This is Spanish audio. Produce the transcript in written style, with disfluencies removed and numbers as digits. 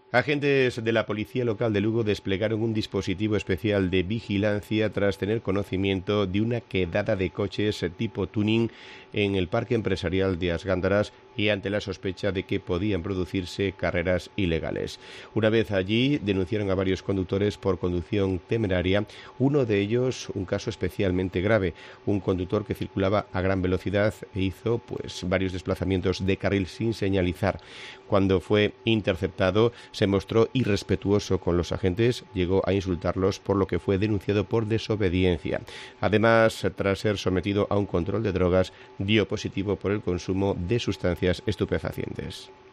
Agentes de la policía local de Lugo desplegaron un dispositivo especial de vigilancia tras tener conocimiento de una quedada de coches tipo tuning en el parque empresarial de As Gándaras y ante la sospecha de que podían producirse carreras ilegales. Una vez allí, denunciaron a varios conductores por conducción temeraria, uno de ellos un caso especialmente grave, un conductor que circulaba a gran velocidad e hizo varios desplazamientos de carril sin señalizar. Cuando fue interceptado, se mostró irrespetuoso con los agentes, llegó a insultarlos, por lo que fue denunciado por desobediencia. Además, tras ser sometido a un control de drogas, dio positivo por el consumo de sustancias estupefacientes.